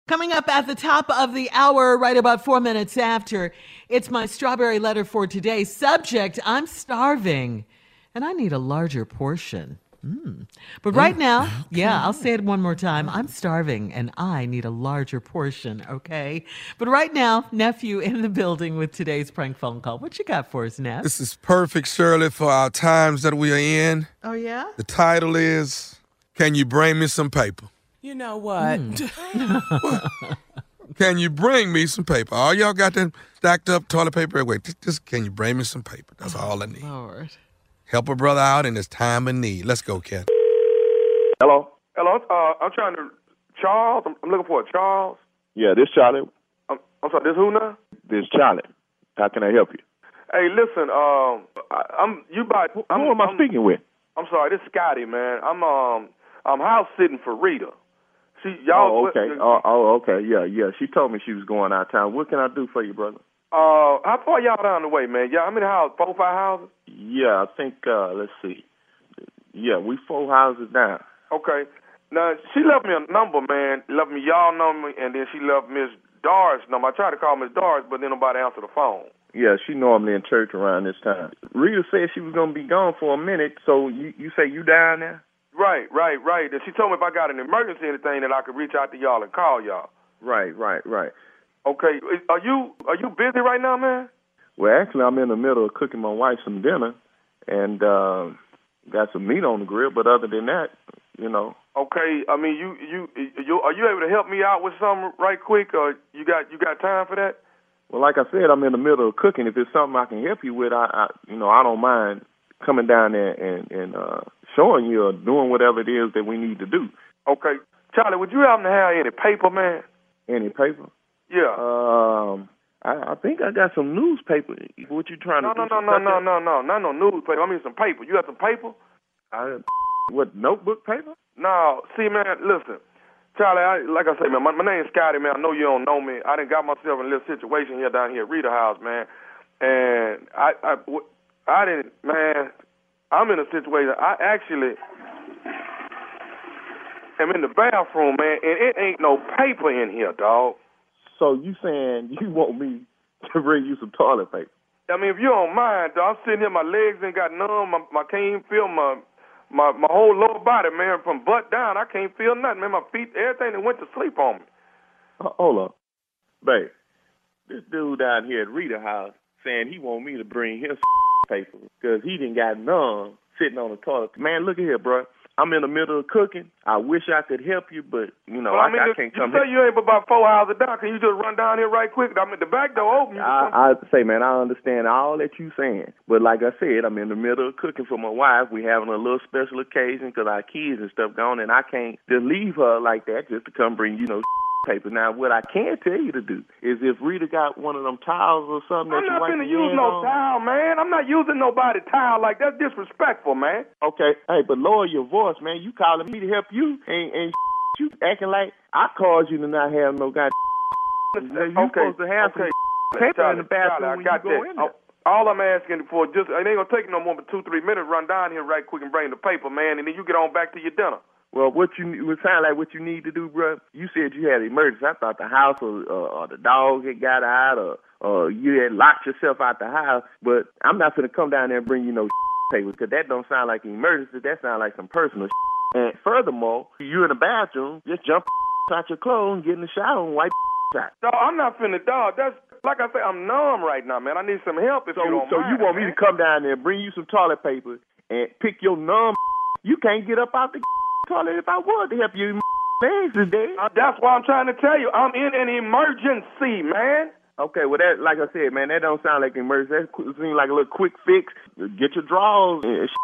Coming up at the top of the hour, right about 4 minutes after, it's my strawberry letter for today. Subject, I'm starving, and I need a larger portion. But right now, I'll say it one more time. I'm starving, and I need a larger portion, okay? But right now, nephew in the building with today's prank phone call. What you got for us, Neff? This is perfect, Shirley, for our times that we are in. Oh, yeah? The title is, Can You Bring Me Some Paper? You know what? Can you bring me some paper? All y'all got that stacked up toilet paper? Wait, just can you bring me some paper? That's all I need. Lord. Help a brother out in his time of need. Let's go, Ken. Hello? Hello, I'm trying to Charles. I'm looking for a Charles. Yeah, this Charlie. I'm sorry. This who now? This Charlie. How can I help you? Hey, listen. Who am I speaking with? I'm sorry. This Scotty, man. I'm house sitting for Rita. Oh, okay. Okay. Yeah. She told me she was going out of town. What can I do for you, brother? How far y'all down the way, man? Yeah, how many houses? 4 or 5 houses? Yeah, I think. Let's see. Yeah, we 4 houses down. Okay. Now she left me a number, man. Left me y'all number, and then she left Miss Doris' number. I tried to call Miss Doris, but then nobody answered the phone. Yeah, she normally in church around this time. Rita said she was gonna be gone for a minute, so you say you down there? Right. And she told me if I got an emergency or anything that I could reach out to y'all and call y'all. Right. Okay. Are you busy right now, man? Well, actually, I'm in the middle of cooking my wife some dinner, and got some meat on the grill. But other than that, Okay. I mean, you are you able to help me out with something right quick, or you got time for that? Well, like I said, I'm in the middle of cooking. If it's something I can help you with, I don't mind coming down there and showing you or doing whatever it is that we need to do. Okay. Charlie, would you happen to have any paper, man? Any paper? Yeah. I think I got some newspaper. What you trying to do? No, not no newspaper. I mean some paper. You got some paper? What, notebook paper? No. See, man, listen. Charlie, like I say, man, my name's Scotty, man. I know you don't know me. I done got myself in a little situation here down here at Rita House, man. And I didn't, man, I'm in a situation. I actually am in the bathroom, man, and it ain't no paper in here, dog. So you saying you want me to bring you some toilet paper? I mean, if you don't mind, dog, I'm sitting here, my legs ain't got numb, I can't even feel my whole lower body, man, from butt down. I can't feel nothing, man. My feet, everything that went to sleep on me. Hold up. Babe, this dude down here at Rita House saying he want me to bring his paper because he done got numb sitting on the toilet. Man, look at here, bro. I'm in the middle of cooking. I wish I could help you, but, I can't come here. You say you ain't but about 4 hours down. Can you just run down here right quick? I mean, the back door open. I say, man, I understand all that you saying. But like I said, I'm in the middle of cooking for my wife. We having a little special occasion because our kids and stuff gone, and I can't just leave her like that just to come bring, paper. Now, what I can tell you to do is if Rita got one of them towels or something that you wipe your hands on. I'm not going to use no towel, man. I'm not using nobody's towel like that. That's disrespectful, man. Okay. Hey, but lower your voice, man. You calling me to help you and you acting like I called you to not have no goddamn. You're supposed to have some paper in the bathroom when you go in there. All I'm asking for, it ain't going to take no more than 2-3 minutes. Run down here right quick and bring the paper, man, and then you get on back to your dinner. Well, it sound like what you need to do, bro. You said you had an emergency. I thought the house or the dog had got out or you had locked yourself out the house. But I'm not going to come down there and bring you no paper because that don't sound like an emergency. That sounds like some personal And furthermore, you in the bathroom, just jump out your clothes and get in the shower and wipe out. No, I'm not finna, dog. That's like I say, I'm numb right now, man. I need some help if you don't mind. So you want me to come down there and bring you some toilet paper and pick your numb? You can't get up out the toilet if I wanted to help you. Legs is dead. That's why I'm trying to tell you. I'm in an emergency, man. Okay, well, that, like I said, man, that don't sound like an emergency. That seems like a little quick fix. Get your drawers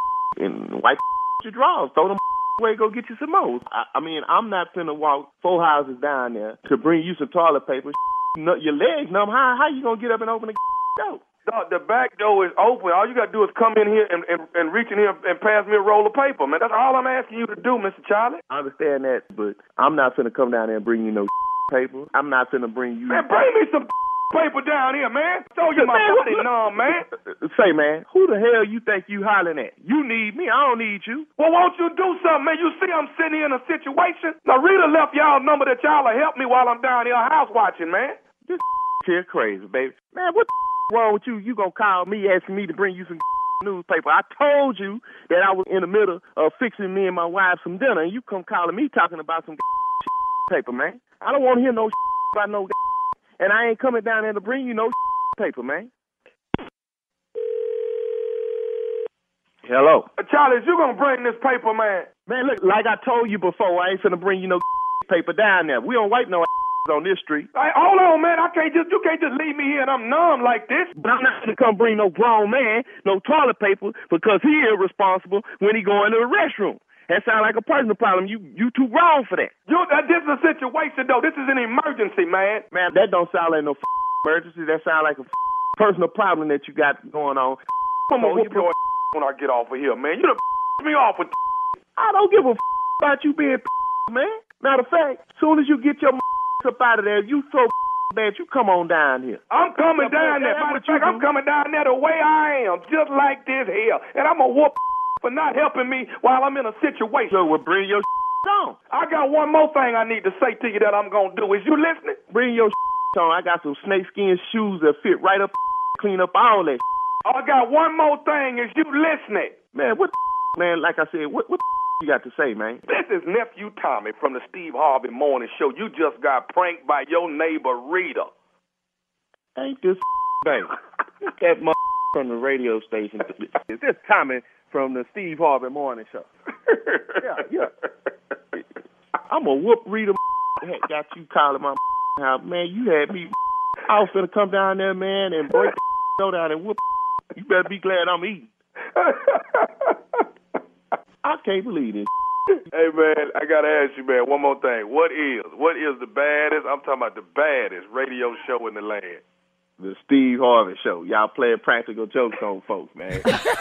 and wipe your drawers. Throw them away, go get you some more. I mean, I'm not finna walk 4 houses down there to bring you some toilet paper. Your legs numb. How you gonna get up and open the door? The back door is open. All you got to do is come in here and reach in here and pass me a roll of paper, man. That's all I'm asking you to do, Mr. Charlie. I understand that, but I'm not finna come down there and bring you no paper. I'm not finna bring you... Man, bring me some paper down here, man. Show you my body numb, man. Say, man, who the hell you think you hollering at? You need me. I don't need you. Well, won't you do something, man? You see I'm sitting here in a situation. Now, Rita left y'all number that y'all will help me while I'm down here house watching, man. This here crazy, baby. Man, what the wrong with you? You gonna call me asking me to bring you some newspaper? I told you that I was in the middle of fixing me and my wife some dinner, and you come calling me talking about some paper, man. I don't want to hear no about no and I ain't coming down there to bring you no paper, man. Hello. Charlie, you gonna bring this paper, man? Man, look, like I told you before, I ain't finna bring you no paper down there. We don't wipe no on this street. Hey, hold on, man. You can't just leave me here and I'm numb like this. But I'm not gonna come bring no grown man no toilet paper because he irresponsible when he go into the restroom. That sounds like a personal problem. You too grown for that. This is a situation, though. This is an emergency, man. Man, that don't sound like no emergency. That sounds like a personal problem that you got going on. I'm gonna whoop your when I get off of here, man. You done me off with I don't give a about you being man. Matter of fact, as soon as you get your up out of there, you so bad, you come on down here. I'm coming down there. Matter of fact, I'm coming down there the way I am, just like this here. And I'm gonna whoop for not helping me while I'm in a situation. So we'll bring your on. I got one more thing I need to say to you that I'm gonna do. Is you listening? Bring your on. I got some snakeskin shoes that fit right up, clean up all that. I got one more thing. Is you listening? Man, what man, like I said, what you got to say, man? This is Nephew Tommy from the Steve Harvey Morning Show. You just got pranked by your neighbor, Rita. Ain't this thing? That from the radio station. Is this Tommy from the Steve Harvey Morning Show? Yeah. I'm going to whoop Rita. Got you calling my house. Man, you had me. I was going to come down there, man, and break go down and whoop. You better be glad I'm eating. I can't believe this. Hey, man, I got to ask you, man, one more thing. What is the baddest, I'm talking about the baddest radio show in the land? The Steve Harvey Show. Y'all playing practical jokes on folks, man.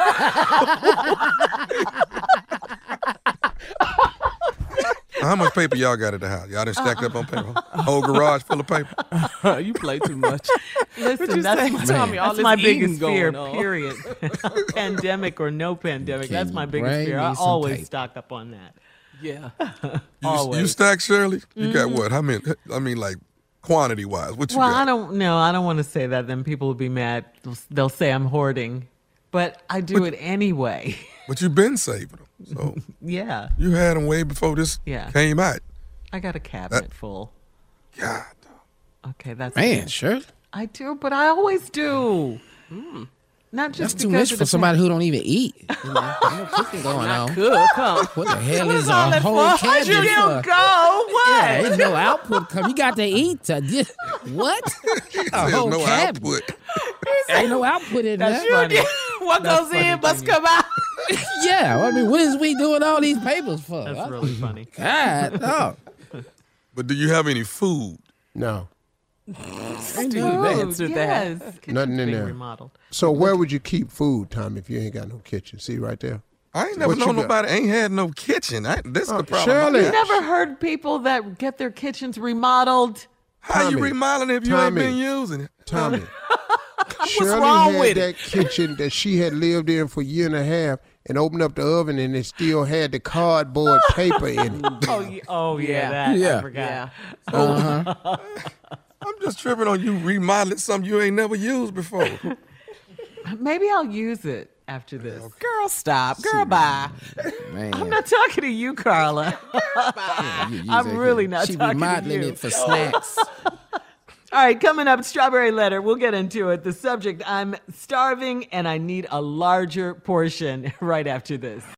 How much paper y'all got at the house? Y'all done stacked up on paper? Whole garage full of paper? You play too much. Listen, that's my biggest fear, period. Pandemic or no pandemic, that's my biggest fear. I always stock up on that. Yeah. You stack, Shirley? You got what? How many? I mean, like, quantity-wise, what you got? Well, I don't know. I don't want to say that. Then people will be mad. They'll say I'm hoarding. But I do it anyway. But you've been saving them. So yeah. You had them way before this came out. I got a cabinet full. God. Okay, that's Man, sure. I do, but I always do. Not just That's too much for somebody who don't even eat. You know, no cooking going on. What the hell is a whole cabinet You don't for? go. What? Yeah, ain't no output come. You got to eat. What? A whole no cabinet. output. Ain't no output in That's there. funny. What goes in must come out. Yeah, I mean, what is we doing all these papers for? That's really funny. God, no. But do you have any food? No. Food, Yes. Nothing in there. Remodeled. So where would you keep food, Tom, if you ain't got no kitchen? See right there? I ain't never What you known got? nobody ain't had no kitchen. This is the problem. Shirley. I You got. never heard people that get their kitchens remodeled? How you Tommy, remodeling if you ain't been using it? Tommy. Shirley wrong had with that kitchen that she had lived in for a year and a half and opened up the oven and it still had the cardboard paper in it. Oh yeah, that Yeah. I forgot. I'm just tripping on you remodeling something you ain't never used before. Maybe I'll use it after this. Girl, stop. Girl, bye. Man. I'm not talking to you, Carla. I'm really not She talking to remodeling you. it for snacks. All right, coming up, Strawberry Letter. We'll get into it. The subject, I'm starving and I need a larger portion right after this.